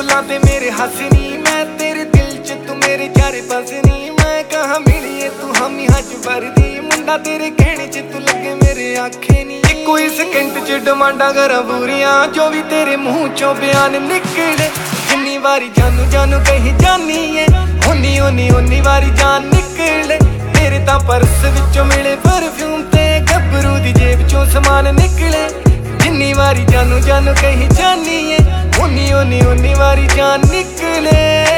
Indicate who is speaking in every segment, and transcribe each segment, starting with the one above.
Speaker 1: बुला ते मेरे हंसनी, मैं तेरे दिल च तू मेरे चारे बसनी। मैं कहा मिलिए तू हम यहाँ च भरदी, मुंडा तेरे कहने च तू लगे मेरे आखे नी। इको ही सेकंड च डिमांडा करा पूरियां, जो भी तेरे मुंह चों बयान निकले। जिन्नी वारी जानू जानू कहीं जानी है, उन्नी उन्नी उन्नी वारी जान निकले। तेरे तां पर्स विचों मिले परफ्यूम ते गबरू दी जेब चों समान निकले। जिन्नी वारी जानू जानू कहीं जानी है, उन्नी उन्नी उन्नी वारी जान निकले।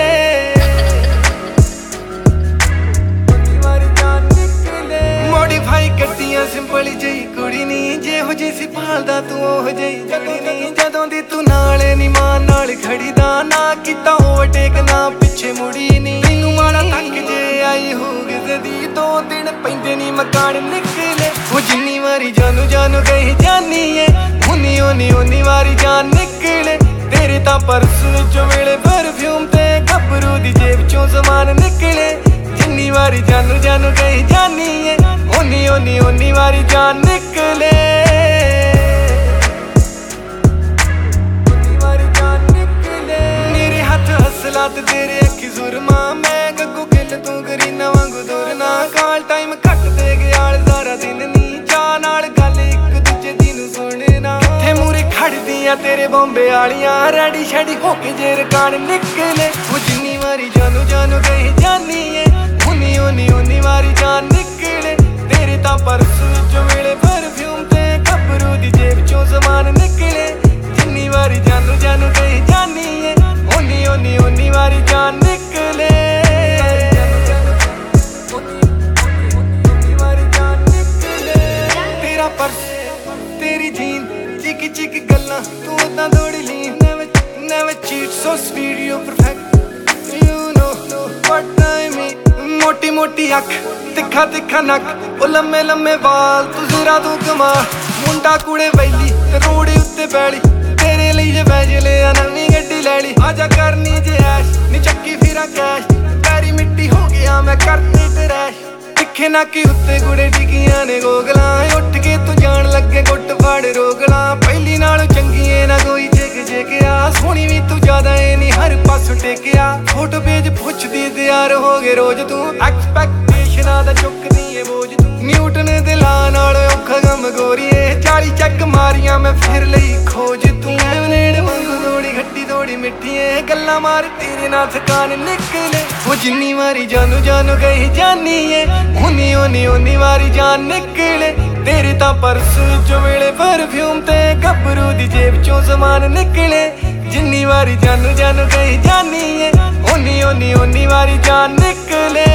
Speaker 1: मॉडिफाई कट्टियां सिंपल जही कुड़ी नी, जेहो जी सी भालदा तू ओह जही जड़ी नी। जदों दी तू नाले नी मां नाल खड़ी दा, ना कीता ओवरटेक ना पिछे मुड़ी नी। तैनू माड़ा तक जे आई हो गिजदी, 2 दिन पैंदे नी मकान निकले। वो जिन्नी वारी जानू जानू कहीं जानी है, उन्नी उन्नी उन्नी वारी जान निकले। तेरे तां पर्स विचों मिले परफ्यूम ते गबरू दी जेब चों समान निकले। जिन्नी वारी जानू जानू कहीं जानी है, उन्नी उन्नी उन्नी वारी जान निकले। उन्नी वारी जान निकले। मेरे हाथ हसला ते तेरे अखी सुरमा, मैं गग्गू गिल तू करीना वांगू दुरना। काल टाइम कट दे गयाल सारा दिन नी, चाह नाल गल एक दूजे दी नू सुनना। किथे मूरे खड़दियां तेरे बॉम्बे आलियां, रेडी शेडी होके जे रकान निकले। वो जिन्नी वारी जानू जानू कहीं जानी है, उन्नी उन्नी उन्नी वारी जान निकले। तेरे तां पर्स विचों मिले परफ्यूम ते गबरू दी जेब चों समान निकले। जिन्नी वारी जानू जानू कहीं जानी है, उन्नी उन्नी उन्नी वारी जान निकले। तेरा पर्स तेरी जीन चिक चिक गल्लां तू उदां दौड़ी लीन। Never cheat so sweet you perfect, you know what I mean। मोटी मोटी अख तिखा तिखा नक, ओ लम्मे लम्मे वाल तू जरा तू कमाल। मुंडा कुड़े वैली ते रोड़े उत्ते बैली, तेरे लिए जे बैज लिया नवीं गड्डी लै ली। आजा करनी जे ऐश नी चक्की फिरा कैश, पैरी मिट्टी हो गया मैं करती ते रैश। तिखे नाके उत्ते कुड़े डिगियां ने गोगलां, उठ के तू जान लगे गुट फाड़ रोगलां। पहली नालों चंगी ए ना कोई जेक जेकिया, सोहनी भी तू ज्यादा ए नी हर पासों टेकिया। फोटो पेज पुछदी तैयार हो गए रोज तू, एक्सपैक्टेशनां दा चुकदी ए बोझ तू। न्यूटन दे ला नाल औखा कम गोरीए, 40 चक मारियां मैं फिर लई खोज तू। एवलेड वांगू दौड़ी खट्टी दौड़ी मिट्ठिए गल्लां मार, तेरे नाल थकान निकले। वो जिन्नी वारी जानू जानू कहीं जानी है, उन्नी उन्नी उन्नी वारी जान निकले। तेरे तां पर्स विचों मिले परफ्यूम ते गबरू दी जेब चों समान निकले। जिन्नी वारी जानू जानू कहीं जानी है, उन्नी उन्नी उन्नी वारी जान निकले।